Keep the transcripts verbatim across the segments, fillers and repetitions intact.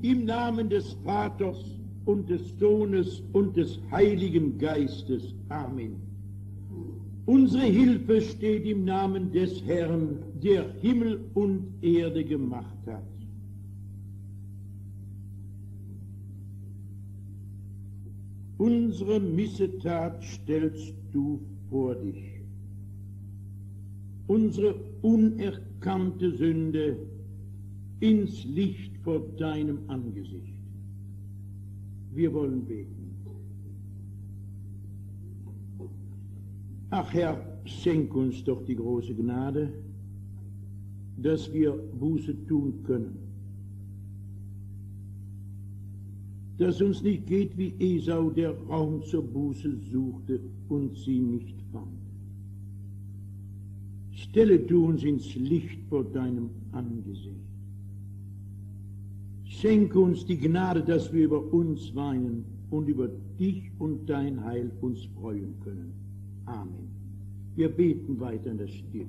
Im Namen des Vaters und des Sohnes und des Heiligen Geistes. Amen. Unsere Hilfe steht im Namen des Herrn, der Himmel und Erde gemacht hat. Unsere Missetat stellst du vor dich. Unsere unerkannte Sünde ins Licht vor deinem Angesicht. Wir wollen beten. Ach Herr, schenk uns doch die große Gnade, dass wir Buße tun können. Dass uns nicht geht wie Esau, der Raum zur Buße suchte und sie nicht fand. Stelle du uns ins Licht vor deinem Angesicht. Schenke uns die Gnade, dass wir über uns weinen und über dich und dein Heil uns freuen können. Amen. Wir beten weiter in der Stille.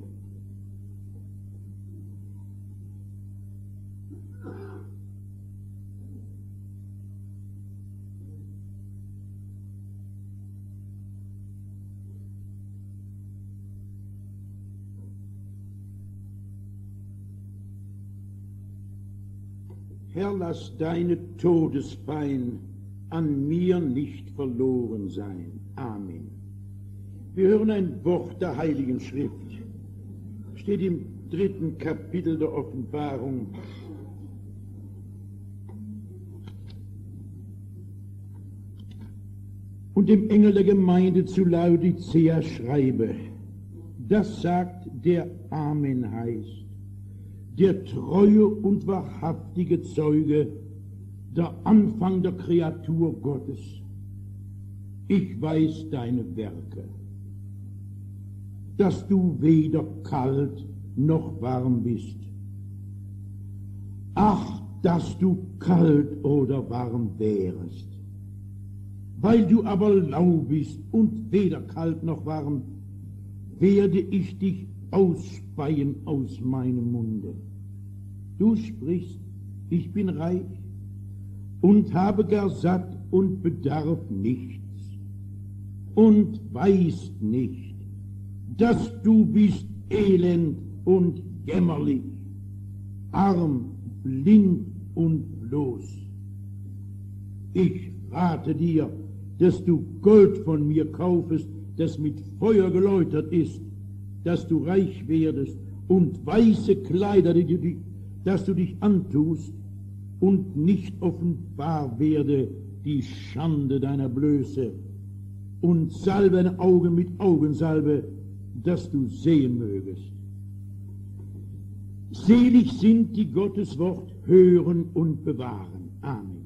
Herr, lass deine Todespein an mir nicht verloren sein. Amen. Wir hören ein Wort der Heiligen Schrift. Steht im dritten Kapitel der Offenbarung. Und dem Engel der Gemeinde zu Laodicea schreibe, das sagt der Amen heißt, der treue und wahrhaftige Zeuge, der Anfang der Kreatur Gottes. Ich weiß deine Werke, dass du weder kalt noch warm bist. Ach, dass du kalt oder warm wärest. Weil du aber lau bist und weder kalt noch warm, werde ich dich ausspeien aus meinem Munde. Du sprichst, ich bin reich und habe gar satt und bedarf nichts und weißt nicht, dass du bist elend und jämmerlich, arm, blind und bloß. Ich rate dir, dass du Gold von mir kaufest, das mit Feuer geläutert ist, dass du reich werdest, und weiße Kleider, die du, dass du dich antust, und nicht offenbar werde die Schande deiner Blöße, und salbe deine Augen mit Augensalbe, dass du sehen mögest. Selig sind, die Gottes Wort hören und bewahren. Amen.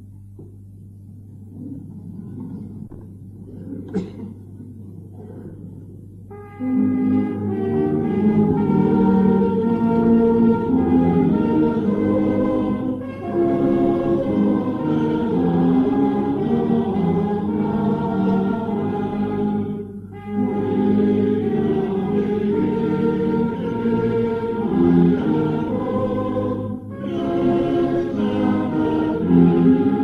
Thank you.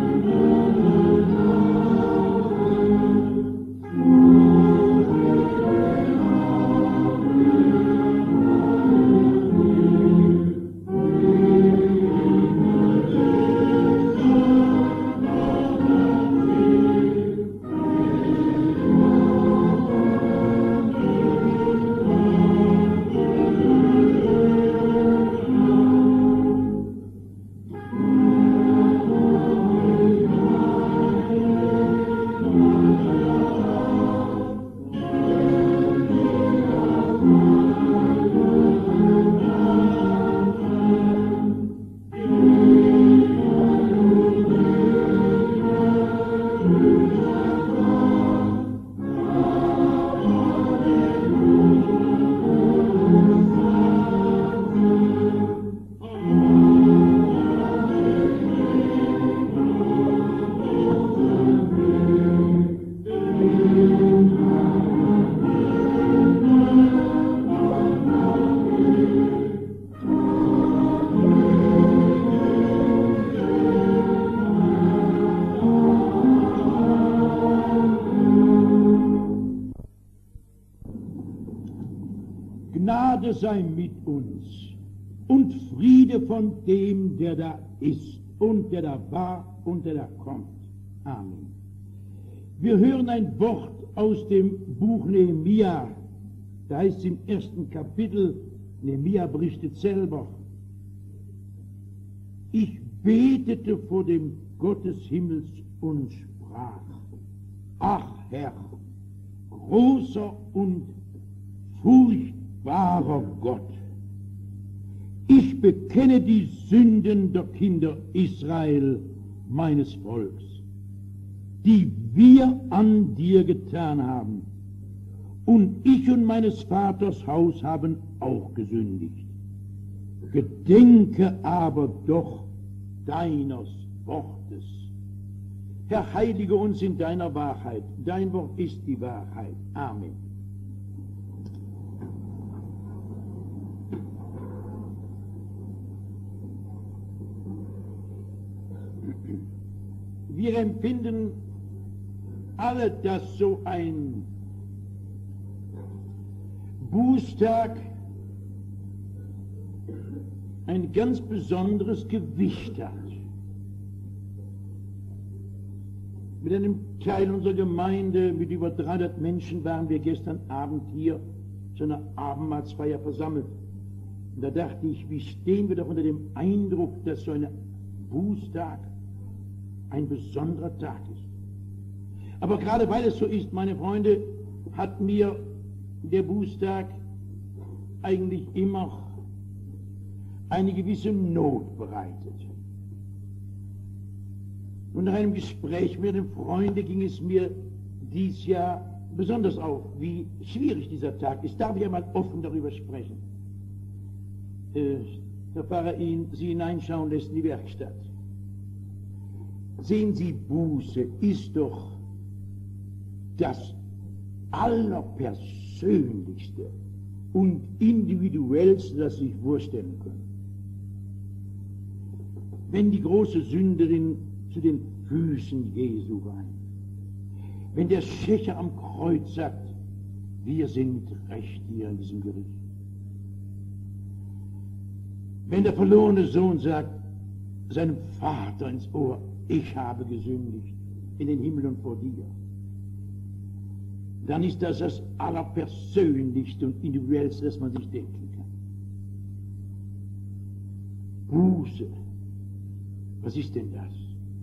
Gnade sei mit uns und Friede von dem, der da ist und der da war und der da kommt. Amen. Wir hören ein Wort aus dem Buch Nehemia. Da heißt es im ersten Kapitel, Nehemia berichtet selber: Ich betete vor dem Gott des Himmels und sprach: Ach Herr, großer und furchtbarer Gott, ich bekenne die Sünden der Kinder Israel, meines Volks, die wir an dir getan haben. Und ich und meines Vaters Haus haben auch gesündigt. Gedenke aber doch deines Wortes. Herr, heilige uns in deiner Wahrheit. Dein Wort ist die Wahrheit. Amen. Wir empfinden alle, dass so ein Bußtag ein ganz besonderes Gewicht hat. Mit einem Teil unserer Gemeinde, mit über dreihundert Menschen, waren wir gestern Abend hier zu einer Abendmahlsfeier versammelt. Und da dachte ich, wie stehen wir doch unter dem Eindruck, dass so ein Bußtag ein besonderer Tag ist. Aber gerade weil es so ist, meine Freunde, hat mir der Bußtag eigentlich immer eine gewisse Not bereitet. Und nach einem Gespräch mit einem Freunde ging es mir dies Jahr besonders auf, wie schwierig dieser Tag ist. Darf ich einmal offen darüber sprechen? Äh, der Pfarrer ihn, Sie hineinschauen lässt in die Werkstatt. Sehen Sie, Buße ist doch das Allerpersönlichste und Individuellste, das Sie sich vorstellen können. Wenn die große Sünderin zu den Füßen Jesu weint, wenn der Schächer am Kreuz sagt, wir sind mit Recht hier in diesem Gericht, wenn der verlorene Sohn sagt seinem Vater ins Ohr, ich habe gesündigt in den Himmel und vor dir, dann ist das das Allerpersönlichste und Individuellste, das man sich denken kann. Buße, was ist denn das?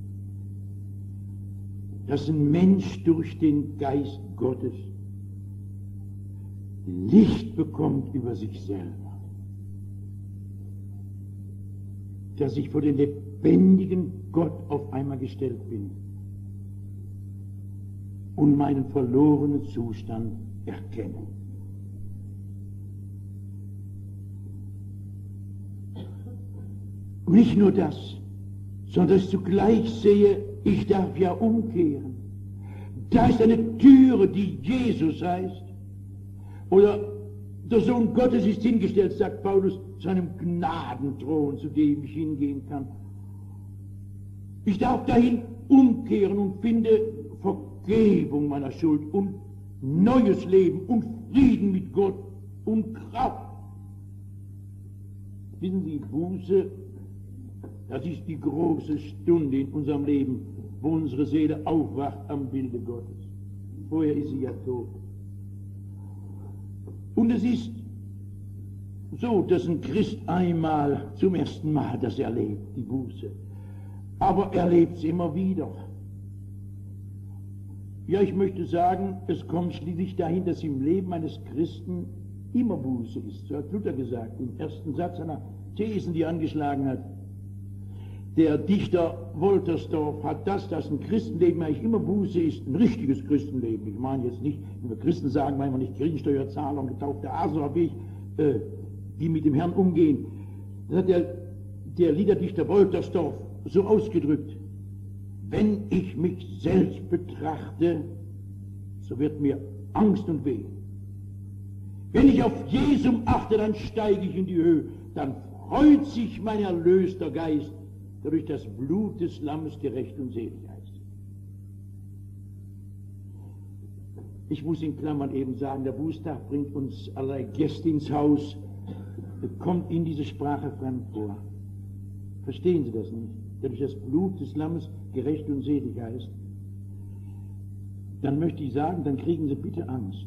Dass ein Mensch durch den Geist Gottes Licht bekommt über sich selber, dass ich vor den lebendigen Gott auf einmal gestellt bin und meinen verlorenen Zustand erkenne. Und nicht nur das, sondern dass ich zugleich sehe, ich darf ja umkehren. Da ist eine Türe, die Jesus heißt. Oder der Sohn Gottes ist hingestellt, sagt Paulus, zu einem Gnadenthron, zu dem ich hingehen kann. Ich darf dahin umkehren und finde Vergebung meiner Schuld und neues Leben und Frieden mit Gott und Kraft. Wissen Sie, Buße, das ist die große Stunde in unserem Leben, wo unsere Seele aufwacht am Bilde Gottes. Vorher ist sie ja tot. Und es ist so, dass ein Christ einmal zum ersten Mal das erlebt, die Buße. Aber er lebt es immer wieder. Ja, ich möchte sagen, es kommt schließlich dahin, dass im Leben eines Christen immer Buße ist. So hat Luther gesagt, im ersten Satz seiner Thesen, die er angeschlagen hat. Der Dichter Woltersdorf hat das, dass ein Christenleben eigentlich immer Buße ist, ein richtiges Christenleben. Ich meine jetzt nicht, wenn wir Christen sagen, meinen wir nicht Kirchensteuerzahler und getaufte Aser, wie ich, äh, die mit dem Herrn umgehen. Das hat der, der Liederdichter Woltersdorf so ausgedrückt: Wenn ich mich selbst betrachte, so wird mir Angst und Weh. Wenn ich auf Jesum achte, dann steige ich in die Höhe, dann freut sich mein erlöster Geist, der durch das Blut des Lammes gerecht und selig heißt. Ich muss in Klammern eben sagen, der Bußtag bringt uns allerlei Gäste ins Haus, kommt Ihnen diese Sprache fremd vor. Verstehen Sie das nicht? Der durch das Blut des Lammes gerecht und selig heißt. Dann möchte ich sagen, dann kriegen Sie bitte Angst.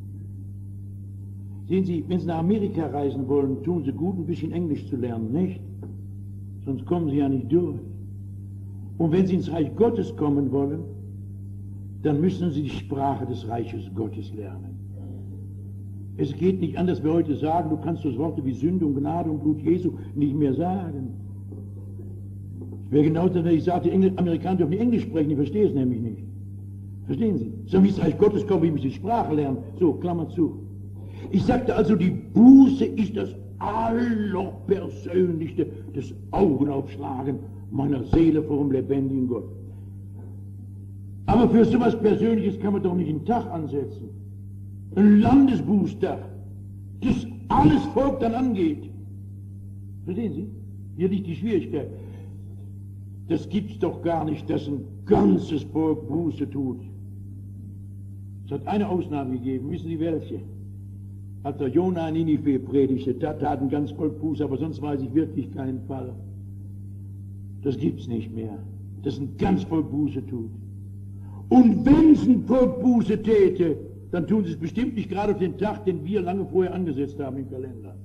Sehen Sie, wenn Sie nach Amerika reisen wollen, tun Sie gut, ein bisschen Englisch zu lernen, nicht? Sonst kommen Sie ja nicht durch. Und wenn Sie ins Reich Gottes kommen wollen, dann müssen Sie die Sprache des Reiches Gottes lernen. Es geht nicht an, dass wir heute sagen, du kannst das Worte wie Sünde und Gnade und Blut Jesu nicht mehr sagen. Es wäre genau das, wenn ich sage, die Engl- Amerikaner dürfen nicht Englisch sprechen, ich verstehe es nämlich nicht. Verstehen Sie? So wie ins Reich Gottes kommen, wie ich die Sprache lernen. So, Klammer zu. Ich sagte also, die Buße ist das Allerpersönlichste, das Augenaufschlagen meiner Seele vor dem lebendigen Gott. Aber für so etwas Persönliches kann man doch nicht einen Tag ansetzen. Ein Landesbußtag, das alles Volk dann angeht. Verstehen Sie? Hier liegt die Schwierigkeit. Das gibt's doch gar nicht, dass ein ganzes Volk Buße tut. Es hat eine Ausnahme gegeben, wissen Sie welche? Hat der Jona in Ninive predigte, da tat ein ganz Volk Buße, aber sonst weiß ich wirklich keinen Fall. Das gibt's nicht mehr, dass ein ganz Volk Buße tut. Und wenn es ein Volk Buße täte, dann tun sie es bestimmt nicht gerade auf den Tag, den wir lange vorher angesetzt haben im Kalender.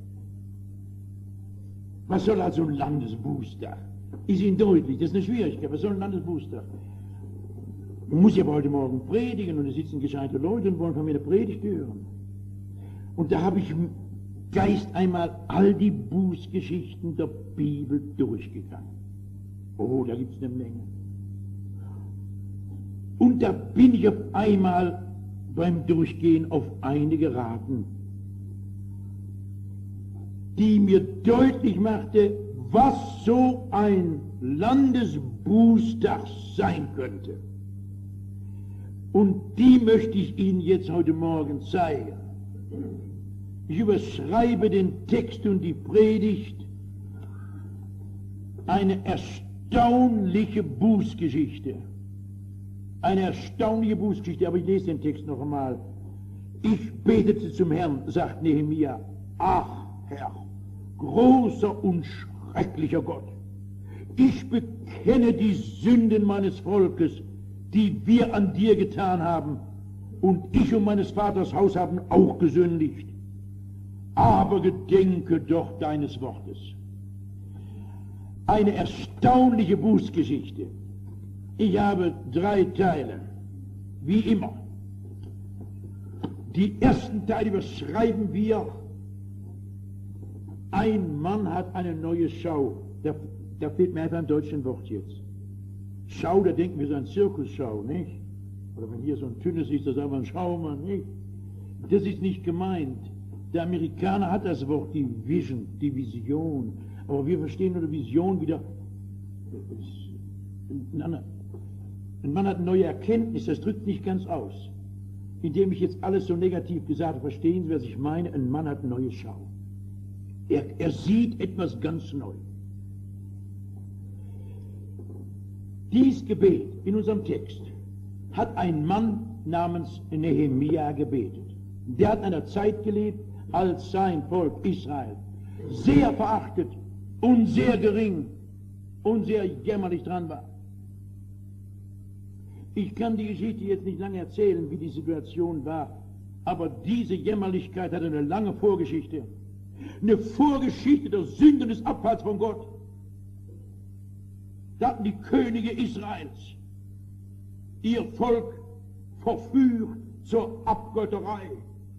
Was soll also ein Landesbußtag? Ist Ihnen deutlich, das ist eine Schwierigkeit. Was soll ein Landesbußtag? Man muss ja heute Morgen predigen und es sitzen gescheite Leute und wollen von mir eine Predigt hören. Und da habe ich im Geist einmal all die Bußgeschichten der Bibel durchgegangen. Oh, da gibt es eine Menge. Und da bin ich auf einmal beim Durchgehen auf eine geraten, die mir deutlich machte, was so ein Landesbußtag sein könnte. Und die möchte ich Ihnen jetzt heute Morgen zeigen. Ich überschreibe den Text und die Predigt, eine erstaunliche Bußgeschichte. Eine erstaunliche Bußgeschichte, aber ich lese den Text noch einmal. Ich betete zum Herrn, sagt Nehemia, ach Herr, großer und schrecklicher Gott, ich bekenne die Sünden meines Volkes, die wir an dir getan haben, und ich und meines Vaters Haus haben auch gesündigt. Aber gedenke doch deines Wortes. Eine erstaunliche Bußgeschichte. Ich habe drei Teile, wie immer. Die ersten Teile überschreiben wir, ein Mann hat eine neue Schau. Da, da fehlt mir einfach ein deutsches Wort jetzt. Schau, da denken wir so an Zirkusschau, nicht? Oder wenn hier so ein Tünnes ist, da sagen wir ein Schaumann, nicht? Das ist nicht gemeint. Der Amerikaner hat das Wort, die Vision, die Vision. Aber wir verstehen nur die Vision wieder. Ein Mann hat eine neue Erkenntnis, das drückt nicht ganz aus. Indem ich jetzt alles so negativ gesagt habe, verstehen Sie, was ich meine? Ein Mann hat eine neue Schau. Er, er sieht etwas ganz neu. Dies Gebet in unserem Text hat ein Mann namens Nehemia gebetet. Der hat in einer Zeit gelebt, als sein Volk Israel sehr verachtet und sehr gering und sehr jämmerlich dran war. Ich kann die Geschichte jetzt nicht lange erzählen, wie die Situation war, aber diese Jämmerlichkeit hatte eine lange Vorgeschichte. Eine Vorgeschichte der Sünde des Abfalls von Gott. Da hatten die Könige Israels ihr Volk verführt zur Abgötterei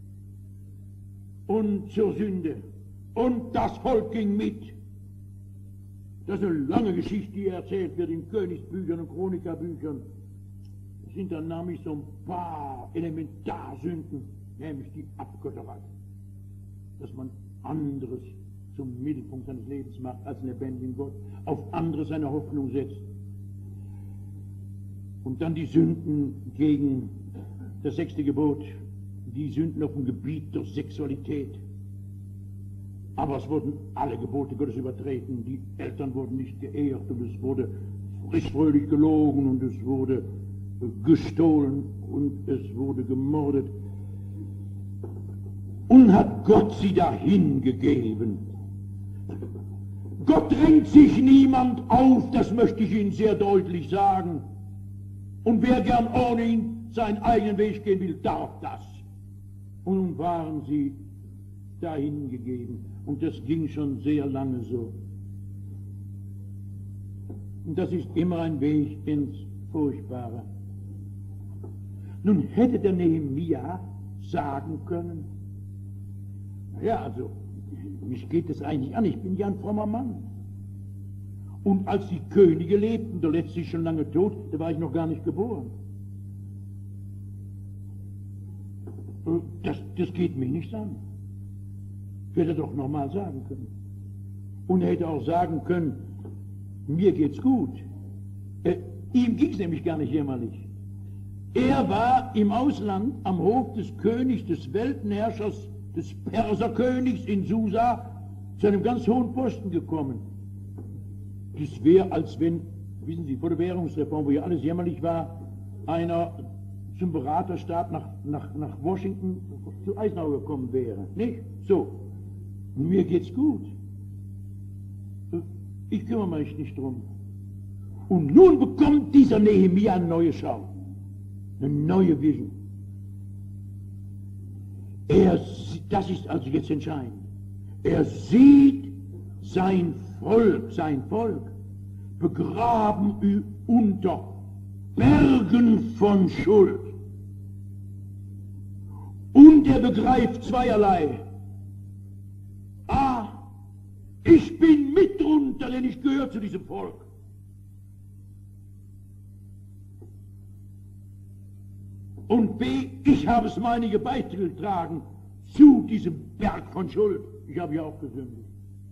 und zur Sünde. Und das Volk ging mit. Das ist eine lange Geschichte, die erzählt wird in Königsbüchern und Chronikerbüchern. Das sind dann nämlich so ein paar Elementarsünden, nämlich die Abgötterei. Dass man anderes zum Mittelpunkt seines Lebens macht als einen lebendigen Gott, auf anderes seine Hoffnung setzt. Und dann die Sünden gegen das sechste Gebot, die Sünden auf dem Gebiet der Sexualität. Aber es wurden alle Gebote Gottes übertreten, die Eltern wurden nicht geehrt und es wurde frisch fröhlich gelogen und es wurde gestohlen und es wurde gemordet. Und hat Gott sie dahin gegeben, Gott drängt sich niemand auf, das möchte ich Ihnen sehr deutlich sagen. Und wer gern ohne ihn seinen eigenen Weg gehen will, darf das. Und nun waren sie dahin gegeben. Und das ging schon sehr lange so. Und das ist immer ein Weg ins Furchtbare. Nun hätte der Nehemia sagen können, naja, also, mich geht das eigentlich an, ich bin ja ein frommer Mann. Und als die Könige lebten, der letzte ist schon lange tot, da war ich noch gar nicht geboren. Das, das geht mich nicht an. Hätte er doch nochmal sagen können. Und er hätte auch sagen können, mir geht's gut. Äh, ihm ging's nämlich gar nicht jämmerlich. Er war im Ausland am Hof des Königs, des Weltenherrschers, des Perserkönigs in Susa zu einem ganz hohen Posten gekommen. Das wäre, als wenn, wissen Sie, vor der Währungsreform, wo ja alles jämmerlich war, einer zum Beraterstab nach, nach, nach Washington zu Eisenhower gekommen wäre. Nicht? So. Mir geht's gut. Ich kümmere mich nicht drum. Und nun bekommt dieser Nehemia eine neue Schau. Eine neue Vision. Er, das ist also jetzt entscheidend. Er sieht sein Volk, sein Volk, begraben unter Bergen von Schuld. Und er begreift zweierlei. A, ich bin mit drunter, denn ich gehöre zu diesem Volk. Und B, ich habe es meinige beigetragen zu diesem Berg von Schuld. Ich habe ja auch gesündigt.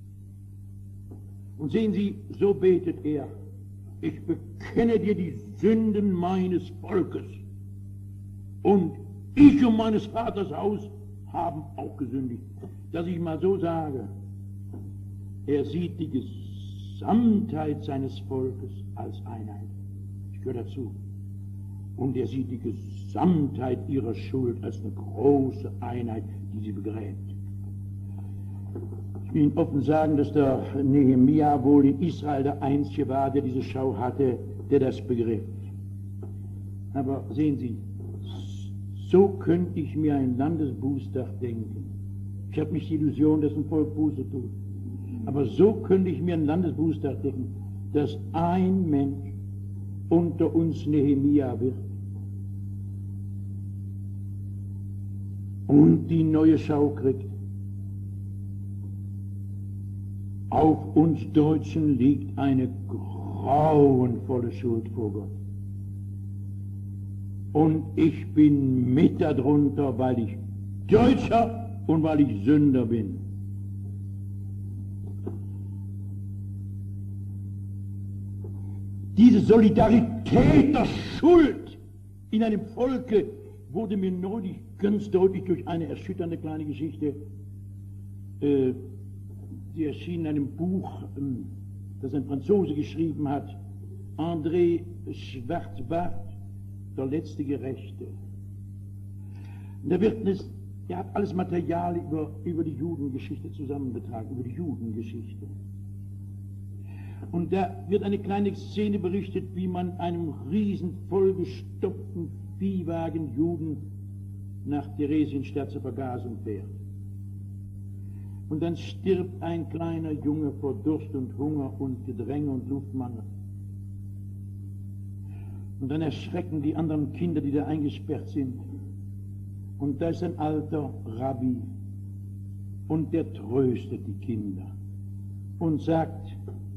Und sehen Sie, so betet er. Ich bekenne dir die Sünden meines Volkes. Und ich und meines Vaters Haus haben auch gesündigt. Dass ich mal so sage, er sieht die Gesamtheit seines Volkes als Einheit. Ich gehöre dazu. Und er sieht die Gesamtheit ihrer Schuld als eine große Einheit, die sie begräbt. Ich will Ihnen offen sagen, dass der Nehemia wohl in Israel der Einzige war, der diese Schau hatte, der das begriff. Aber sehen Sie, so könnte ich mir ein Landesbußtag denken. Ich habe nicht die Illusion, dass ein Volk Buße tut. Aber so könnte ich mir ein Landesbußtag denken, dass ein Mensch unter uns Nehemia wird und die neue Schau kriegt. Auf uns Deutschen liegt eine grauenvolle Schuld vor Gott. Und ich bin mit darunter, weil ich Deutscher und weil ich Sünder bin. Diese Solidarität der Schuld in einem Volke wurde mir neulich ganz deutlich durch eine erschütternde kleine Geschichte. Äh, die erschien in einem Buch, ähm, das ein Franzose geschrieben hat, André Schwarzbart, der letzte Gerechte. Und da wird es, er hat alles Material über, über die Judengeschichte zusammengetragen, über die Judengeschichte. Und da wird eine kleine Szene berichtet, wie man einem riesen vollgestopften Viehwagen Juden nach Theresienstadt zur Vergasung fährt. Und dann stirbt ein kleiner Junge vor Durst und Hunger und Gedränge und Luftmangel. Und dann erschrecken die anderen Kinder, die da eingesperrt sind. Und da ist ein alter Rabbi und der tröstet die Kinder und sagt,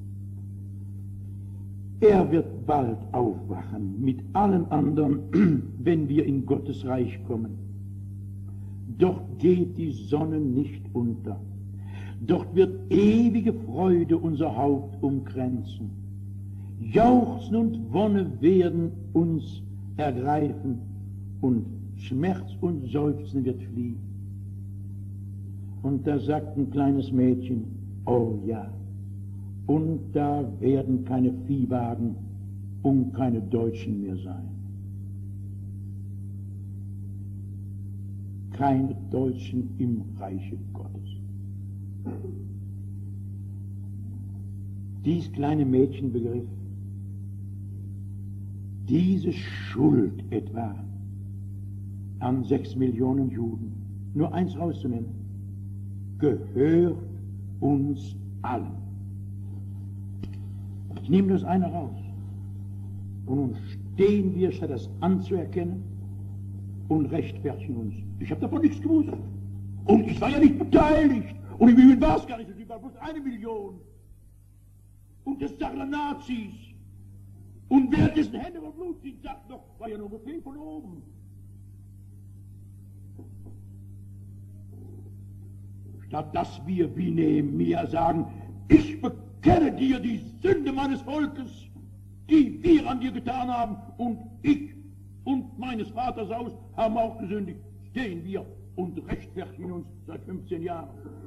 er wird bald aufwachen mit allen anderen, wenn wir in Gottes Reich kommen. Dort geht die Sonne nicht unter. Dort wird ewige Freude unser Haupt umkränzen. Jauchzen und Wonne werden uns ergreifen und Schmerz und Seufzen wird fliehen. Und da sagt ein kleines Mädchen, oh ja, und da werden keine Viehwagen und keine Deutschen mehr sein. Keine Deutschen im Reiche Gottes. dies kleine Mädchen begriff, diese Schuld etwa an sechs Millionen Juden, nur eins rauszunennen, gehört uns allen. Ich nehme das eine raus. Und nun stehen wir, statt das anzuerkennen, und rechtfertigen uns. Ich habe davon nichts gewusst. Und ich war ja nicht beteiligt. Und im Übrigen war es gar nicht so, es war bloß eine Million. Und das sagen dann Nazis. Und währenddessen Hände von Blut sind, sagt noch, war ja nur Befehl von oben. Statt dass wir wie Nehemia sagen, ich bekenne dir die Sünde meines Volkes, die wir an dir getan haben, und ich und meines Vaters Haus haben auch gesündigt, stehen wir und rechtfertigen uns seit fünfzehn Jahren.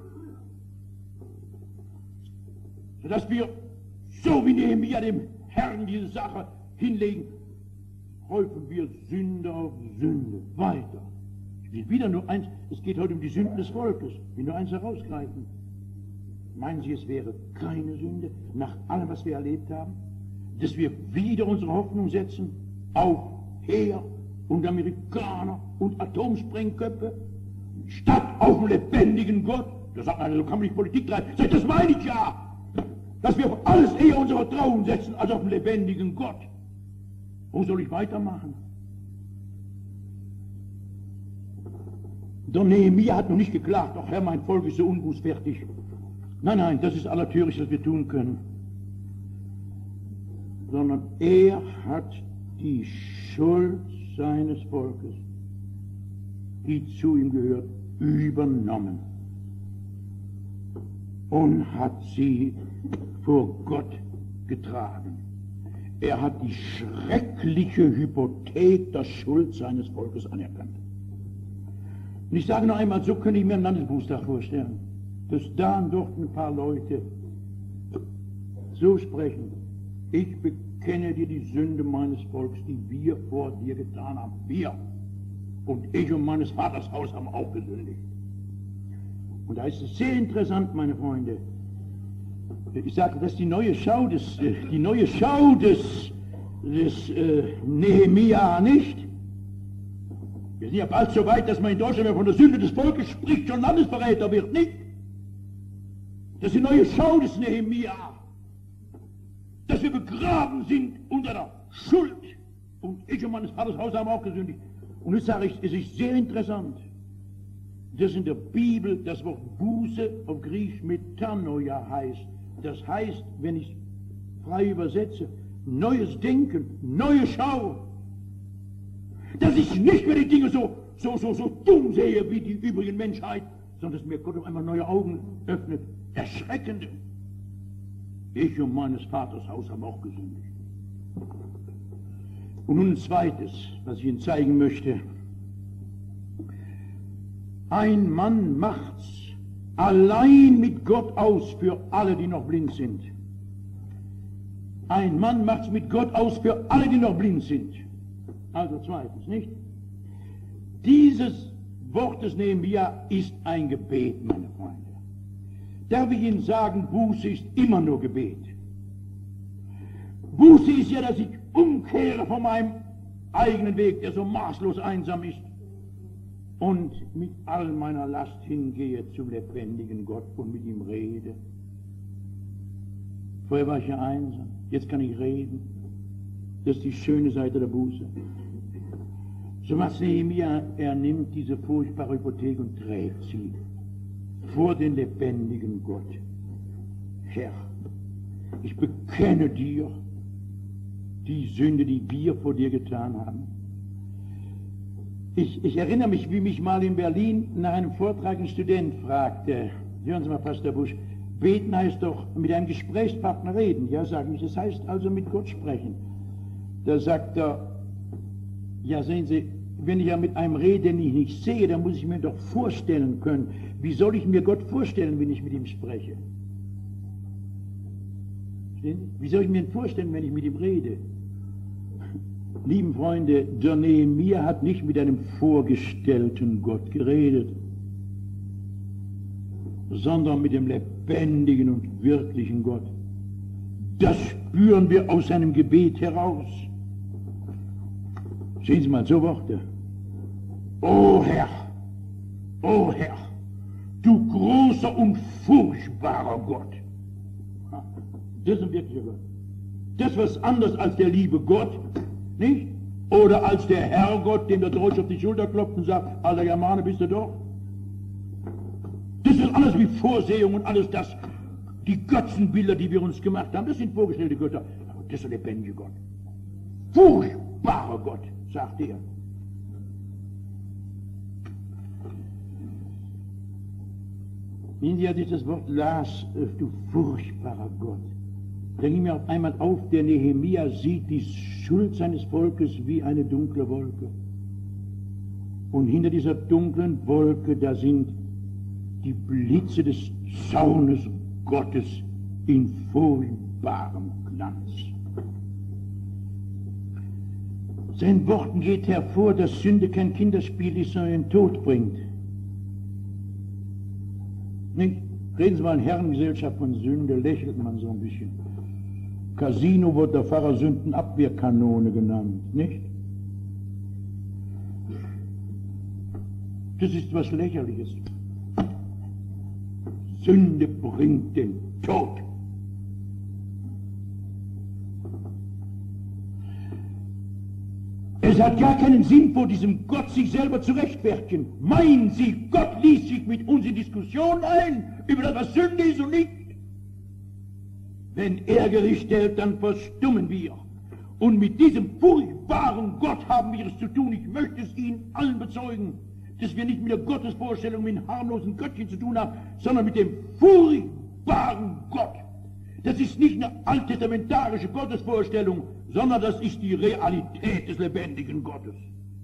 Sodass wir, so wie Nehemia dem Herrn diese Sache hinlegen, häufen wir Sünde auf Sünde weiter. Ich will wieder nur eins, es geht heute um die Sünden des Volkes, ich will nur eins herausgreifen. Meinen Sie, es wäre keine Sünde, nach allem, was wir erlebt haben, dass wir wieder unsere Hoffnung setzen auf Heer und Amerikaner und Atomsprengköpfe, statt auf den lebendigen Gott? Da sagt man, so kann man nicht Politik treiben. Sag, das meine ich ja, dass wir auf alles eher unser Vertrauen setzen, als auf den lebendigen Gott. Wo soll ich weitermachen? Der Nehemia hat noch nicht geklagt, ach Herr, mein Volk ist so unbußfertig. Nein, nein, das ist allertürlich, was wir tun können. Sondern er hat die Schuld seines Volkes, die zu ihm gehört, übernommen und hat sie vor Gott getragen. Er hat die schreckliche Hypothek der Schuld seines Volkes anerkannt. Und ich sage noch einmal, so könnte ich mir einen Landesbußtag vorstellen, dass da und dort ein paar Leute so sprechen: Ich bekenne dir die Sünde meines Volkes, die wir vor dir getan haben. Wir und ich und meines Vaters Haus haben auch gesündigt. Und da ist es sehr interessant, meine Freunde. Ich sage, das ist die neue Schau des, die neue Schau des, des äh, Nehemia nicht. Wir sind ja bald so weit, dass man in Deutschland, wenn man von der Sünde des Volkes spricht, schon Landesverräter wird, nicht? Das ist die neue Schau des Nehemia. Dass wir begraben sind unter der Schuld. Und ich und meines Vaters Haus haben auch gesündigt. Und jetzt sage ich, es ist sehr interessant, dass in der Bibel das Wort Buße auf Griechisch Metanoia heißt. Das heißt, wenn ich frei übersetze, neues Denken, neue Schau. Dass ich nicht mehr die Dinge so, so, so, so dumm sehe wie die übrige Menschheit, sondern dass mir Gott auf einmal neue Augen öffnet. Erschreckende. Ich und meines Vaters Haus haben auch gesündigt. Und nun ein zweites, was ich Ihnen zeigen möchte. Ein Mann macht's allein mit Gott aus für alle, die noch blind sind. Ein Mann macht's mit Gott aus für alle, die noch blind sind. Also zweitens, nicht? Dieses Wort des Nehemia ist ein Gebet, meine Freunde. Darf ich Ihnen sagen, Buße ist immer nur Gebet. Buße ist ja, dass ich umkehre von meinem eigenen Weg, der so maßlos einsam ist, und mit all meiner Last hingehe zum lebendigen Gott und mit ihm rede. Vorher war ich ja einsam, jetzt kann ich reden. Das ist die schöne Seite der Buße. So was Nehemia, er nimmt diese furchtbare Hypothek und trägt sie vor den lebendigen Gott. Herr, ich bekenne dir die Sünde, die wir vor dir getan haben. Ich, ich erinnere mich, wie mich mal in Berlin nach einem Vortrag ein Student fragte: Hören Sie mal, Pastor Busch, beten heißt doch mit einem Gesprächspartner reden. Ja, sage ich, das heißt also mit Gott sprechen. Da sagt er: Ja, sehen Sie, wenn ich ja mit einem rede, den ich nicht sehe, dann muss ich mir doch vorstellen können. Wie soll ich mir Gott vorstellen, wenn ich mit ihm spreche? Verstehen Sie? Wie soll ich mir ihn vorstellen, wenn ich mit ihm rede? Lieben Freunde, der Nehemia hat nicht mit einem vorgestellten Gott geredet, sondern mit dem lebendigen und wirklichen Gott. Das spüren wir aus seinem Gebet heraus. Sehen Sie mal so Worte. O Herr, o Herr, du großer und furchtbarer Gott. Das ist ein wirklicher Gott. Das ist was anderes als der liebe Gott, nicht? Oder als der Herrgott, dem der Deutsche auf die Schulter klopft und sagt, alter Germane, bist du doch? Das ist alles wie Vorsehung und alles das. Die Götzenbilder, die wir uns gemacht haben, das sind vorgestellte Götter. Aber das ist der lebendige Gott. Furchtbarer Gott, sagt er. Wenn Sie, als ich das Wort las, du furchtbarer Gott, da ging mir auf einmal auf, der Nehemia sieht die Schuld seines Volkes wie eine dunkle Wolke. Und hinter dieser dunklen Wolke, da sind die Blitze des Zornes Gottes in furchtbarem Glanz. Sein Worten geht hervor, dass Sünde kein Kinderspiel ist, sondern den Tod bringt. Nicht? Reden Sie mal in Herrengesellschaft von Sünde, lächelt man so ein bisschen. Casino wird der Pfarrer Sündenabwehrkanone genannt, nicht? Das ist was Lächerliches. Sünde bringt den Tod. Es hat gar keinen Sinn, vor diesem Gott sich selber zu rechtfertigen. Meinen Sie, Gott ließ sich mit uns in Diskussion ein über das, was Sünde ist und nicht? Wenn er Gericht hält, dann verstummen wir. Und mit diesem furchtbaren Gott haben wir es zu tun. Ich möchte es Ihnen allen bezeugen, dass wir nicht mit der Gottesvorstellung, mit einem harmlosen Göttchen zu tun haben, sondern mit dem furchtbaren Gott. Das ist nicht eine alttestamentarische Gottesvorstellung, sondern das ist die Realität des lebendigen Gottes.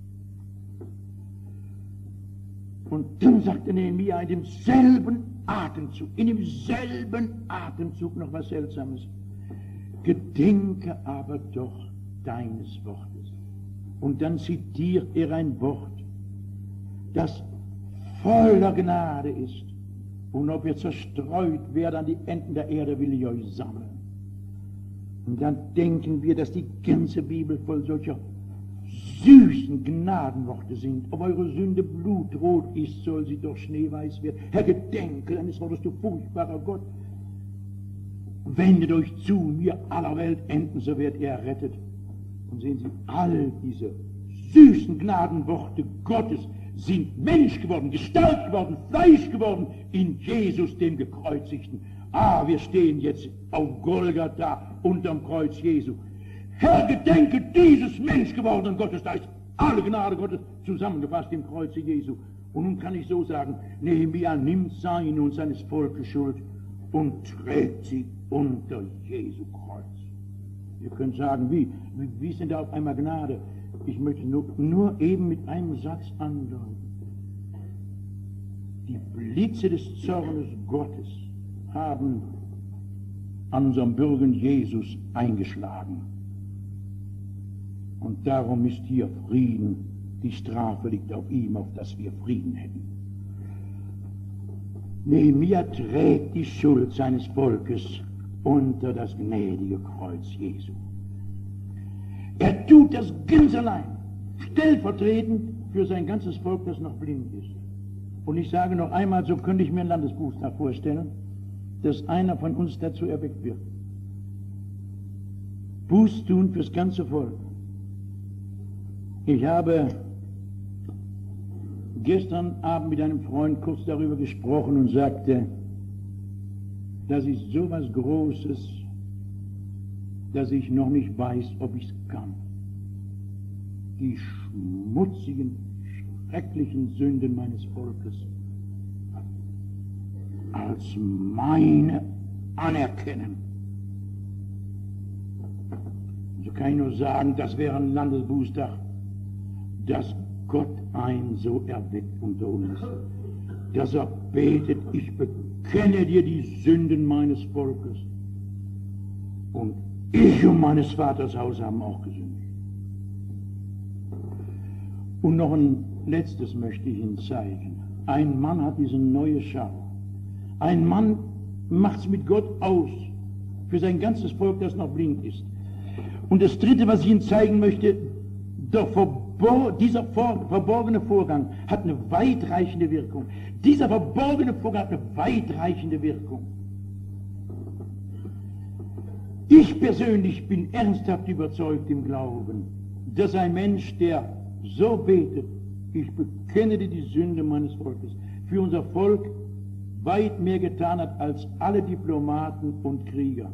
Und dann sagte Nehemia in demselben Atemzug, in demselben Atemzug noch was Seltsames. Gedenke aber doch deines Wortes. Und dann zitiert er ein Wort, das voller Gnade ist. Und ob ihr zerstreut werdet an die Enden der Erde, will ich euch sammeln. Und dann denken wir, dass die ganze Bibel voll solcher süßen Gnadenworte sind. Ob eure Sünde blutrot ist, soll sie doch schneeweiß werden. Herr, gedenke deines Wortes, du furchtbarer Gott. Wendet euch zu mir aller Welt enden, so werdet ihr errettet. Und sehen Sie, all diese süßen Gnadenworte Gottes sind Mensch geworden, Gestalt geworden, Fleisch geworden in Jesus, dem Gekreuzigten. Ah, wir stehen jetzt auf Golgatha unterm Kreuz Jesu. Herr, gedenke dieses Mensch gewordenen Gottes, da ist alle Gnade Gottes zusammengefasst im Kreuze Jesu. Und nun kann ich so sagen, Nehemia nimmt seine und seines Volkes Schuld und trägt sie unter Jesu Kreuz. Ihr könnt sagen, wie, wie, wie ist denn da auf einmal Gnade? Ich möchte nur, nur eben mit einem Satz andeuten. Die Blitze des Zornes Gottes haben an unserem Bürgen Jesus eingeschlagen. Und darum ist hier Frieden. Die Strafe liegt auf ihm, auf dass wir Frieden hätten. Nehemia trägt die Schuld seines Volkes unter das gnädige Kreuz Jesu. Er tut das ganz allein, stellvertretend für sein ganzes Volk, das noch blind ist. Und ich sage noch einmal, so könnte ich mir einen Landesbuchstab vorstellen, dass einer von uns dazu erweckt wird. Buß tun fürs ganze Volk. Ich habe gestern Abend mit einem Freund kurz darüber gesprochen und sagte, das ist so was Großes, dass ich noch nicht weiß, ob ich es kann. Die schmutzigen, schrecklichen Sünden meines Volkes als meine anerkennen. So kann ich nur sagen, das wäre ein Landesbußtag, dass Gott einen so erweckt unter uns, dass er betet, ich bekenne dir die Sünden meines Volkes. Und ich und meines Vaters Haus haben auch gesündigt. Und noch ein letztes möchte ich Ihnen zeigen. Ein Mann hat diese neue Schau. Ein Mann macht es mit Gott aus. für sein ganzes Volk, das noch blind ist. Und das Dritte, was ich Ihnen zeigen möchte, der verbor dieser vor verborgene Vorgang hat eine weitreichende Wirkung. Dieser verborgene Vorgang hat eine weitreichende Wirkung. Ich persönlich bin ernsthaft überzeugt im Glauben, dass ein Mensch, der so betet, ich bekenne dir die Sünde meines Volkes, für unser Volk weit mehr getan hat als alle Diplomaten und Krieger.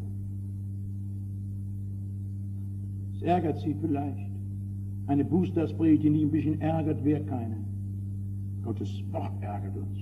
Es ärgert Sie vielleicht. Eine Bußtragspredigt, die ein bisschen ärgert, wäre keine. Gottes Wort ärgert uns.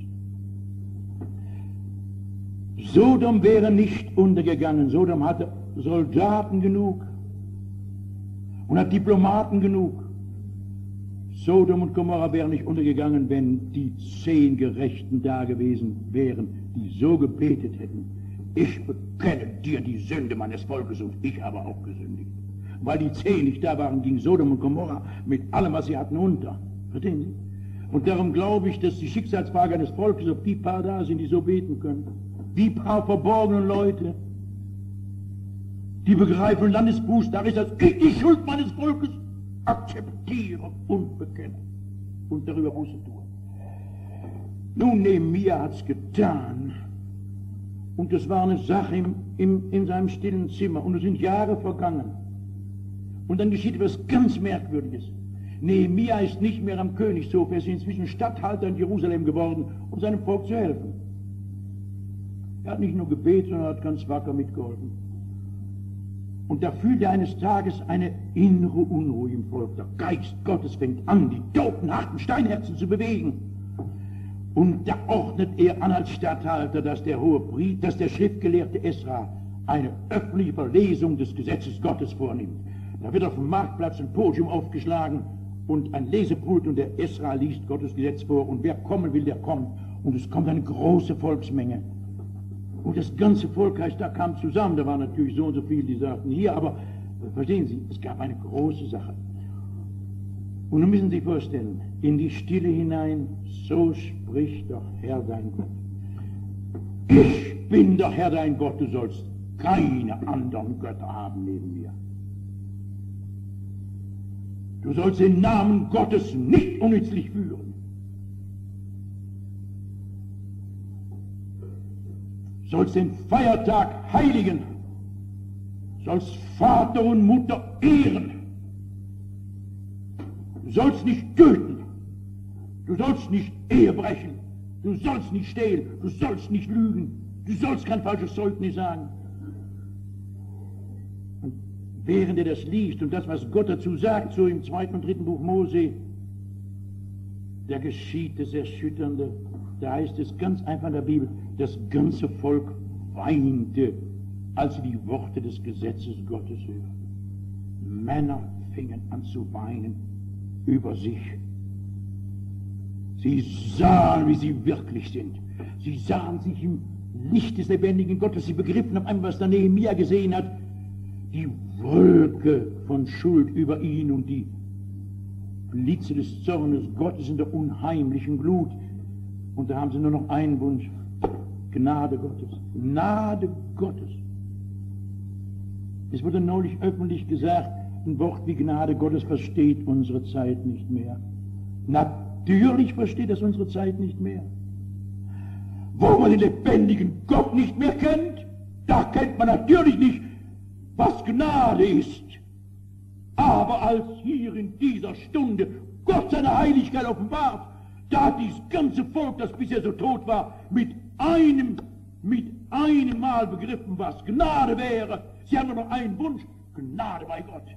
Sodom wäre nicht untergegangen. Sodom hatte Soldaten genug und hat Diplomaten genug. Sodom und Gomorra wären nicht untergegangen, wenn die zehn Gerechten da gewesen wären, die so gebetet hätten: Ich bekenne dir die Sünde meines Volkes und ich habe auch gesündigt. Weil die zehn nicht da waren, ging Sodom und Gomorra mit allem, was sie hatten, unter. Verstehen Sie? Und darum glaube ich, dass die Schicksalsfrage eines Volkes, ob die paar da sind, die so beten können, die paar verborgenen Leute, die begreifen, Landesbuß, da ist das, ich die Schuld meines Volkes akzeptiere und bekenne und darüber Buße tue. Nun, Nehemia hat es getan und es war eine Sache im, im, in seinem stillen Zimmer und es sind Jahre vergangen. Und dann geschieht etwas ganz Merkwürdiges. Nehemia ist nicht mehr am Königshof, er ist inzwischen Statthalter in Jerusalem geworden, um seinem Volk zu helfen. Er hat nicht nur gebetet, sondern hat ganz wacker mitgeholfen. Und da fühlt er eines Tages eine innere Unruhe im Volk. Der Geist Gottes fängt an, die toten, harten Steinherzen zu bewegen. Und da ordnet er an als Statthalter, dass der hohe Priester, dass der Schriftgelehrte Esra eine öffentliche Verlesung des Gesetzes Gottes vornimmt. Da wird auf dem Marktplatz ein Podium aufgeschlagen und ein Lesepult und der Esra liest Gottes Gesetz vor und wer kommen will, der kommt. Und es kommt eine große Volksmenge. Und das ganze Volk, heißt, da kam zusammen, da waren natürlich so und so viele, die sagten hier, aber verstehen Sie, es gab eine große Sache. Und nun müssen Sie sich vorstellen, in die Stille hinein, so spricht doch Herr dein Gott. Ich bin der Herr dein Gott, du sollst keine anderen Götter haben neben mir. Du sollst den Namen Gottes nicht unnützlich führen. Sollst den Feiertag heiligen. Sollst Vater und Mutter ehren. Du sollst nicht töten. Du sollst nicht Ehe brechen. Du sollst nicht stehlen. Du sollst nicht lügen. Du sollst kein falsches Zeugnis sagen. Und während er das liest und das, was Gott dazu sagt, so im zweiten und dritten Buch Mose, da geschieht das Erschütternde. Da heißt es ganz einfach in der Bibel, das ganze Volk weinte, als sie die Worte des Gesetzes Gottes hörten. Männer fingen an zu weinen über sich. Sie sahen, wie sie wirklich sind. Sie sahen sich im Licht des lebendigen Gottes. Sie begriffen auf einmal, was der Nehemia gesehen hat. Die Wolke von Schuld über ihn und die Blitze des Zornes Gottes in der unheimlichen Glut. Und da haben sie nur noch einen Wunsch: Gnade Gottes. Gnade Gottes. Es wurde neulich öffentlich gesagt, ein Wort wie Gnade Gottes versteht unsere Zeit nicht mehr. Natürlich versteht es unsere Zeit nicht mehr. Wo man den lebendigen Gott nicht mehr kennt, da kennt man natürlich nicht, was Gnade ist. Aber als hier in dieser Stunde Gott seine Heiligkeit offenbart, da hat dieses ganze Volk, das bisher so tot war, mit einem, mit einem Mal begriffen, was Gnade wäre. Sie haben nur noch einen Wunsch: Gnade bei Gott.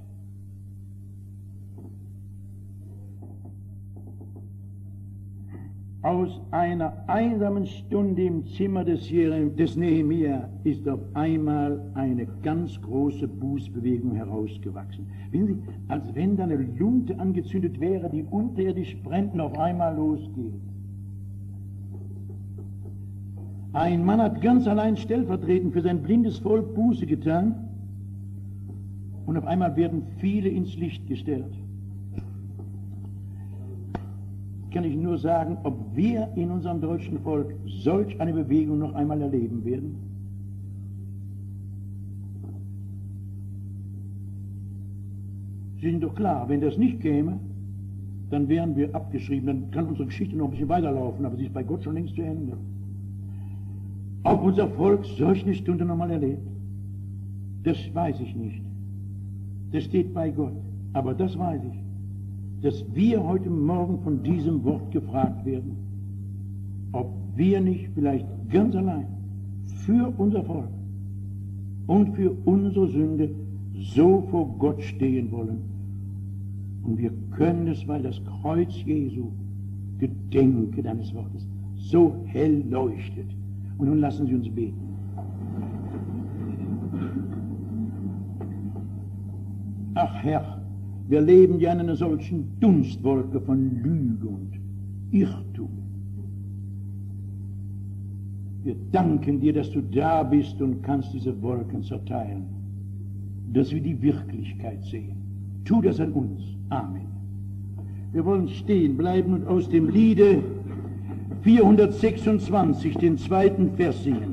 Aus einer einsamen Stunde im Zimmer des, des Nehemia ist auf einmal eine ganz große Bußbewegung herausgewachsen. Wissen Sie, als wenn da eine Lunte angezündet wäre, die unterirdisch brennt und auf einmal losgeht. Ein Mann hat ganz allein stellvertretend für sein blindes Volk Buße getan und auf einmal werden viele ins Licht gestellt. Kann ich nur sagen, ob wir in unserem deutschen Volk solch eine Bewegung noch einmal erleben werden. Sie sind doch klar, wenn das nicht käme, dann wären wir abgeschrieben, dann kann unsere Geschichte noch ein bisschen weiterlaufen, aber sie ist bei Gott schon längst zu Ende. Ob unser Volk solch eine Stunde nochmal erlebt, das weiß ich nicht. Das steht bei Gott. Aber das weiß ich, dass wir heute Morgen von diesem Wort gefragt werden, ob wir nicht vielleicht ganz allein für unser Volk und für unsere Sünde so vor Gott stehen wollen. Und wir können es, weil das Kreuz Jesu, Gedenke deines Wortes, so hell leuchtet. Und nun lassen Sie uns beten. Ach Herr, wir leben ja in einer solchen Dunstwolke von Lüge und Irrtum. Wir danken dir, dass du da bist und kannst diese Wolken zerteilen, dass wir die Wirklichkeit sehen. Tu das an uns. Amen. Wir wollen stehen bleiben und aus dem Liede vierhundertsechsundzwanzig den zweiten Vers singen.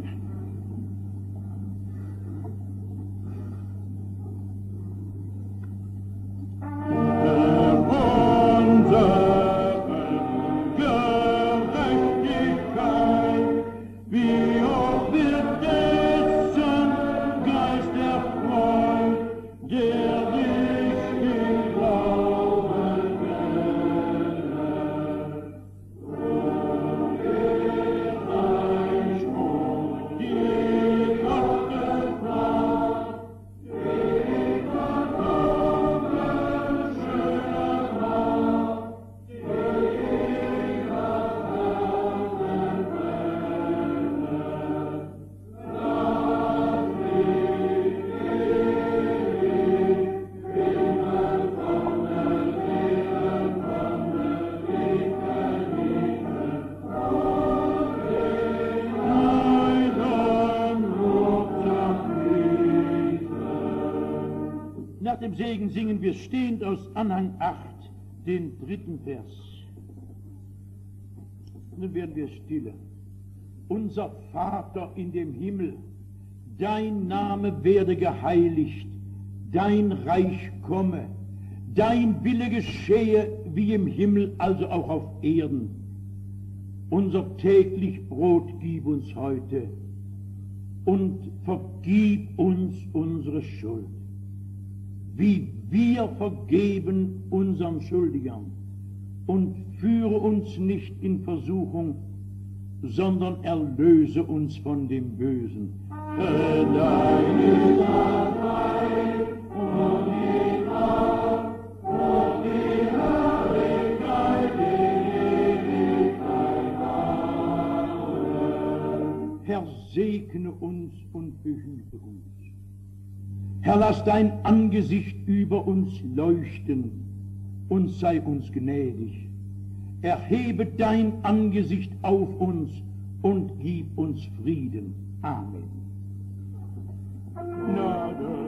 Nach dem Segen singen wir stehend aus Anhang acht den dritten Vers. Nun werden wir stille. Unser Vater in dem Himmel, dein Name werde geheiligt, dein Reich komme, dein Wille geschehe wie im Himmel, also auch auf Erden. Unser täglich Brot gib uns heute und vergib uns unsere Schuld, wie wir vergeben unseren Schuldigern, und führe uns nicht in Versuchung, sondern erlöse uns von dem Bösen. Denn dein ist das Reich und die Macht und die Herrlichkeit in Ewigkeit. Amen. Herr, segne uns und behüte uns. Herr, lass dein Angesicht über uns leuchten und sei uns gnädig. Erhebe dein Angesicht auf uns und gib uns Frieden. Amen. Gnade.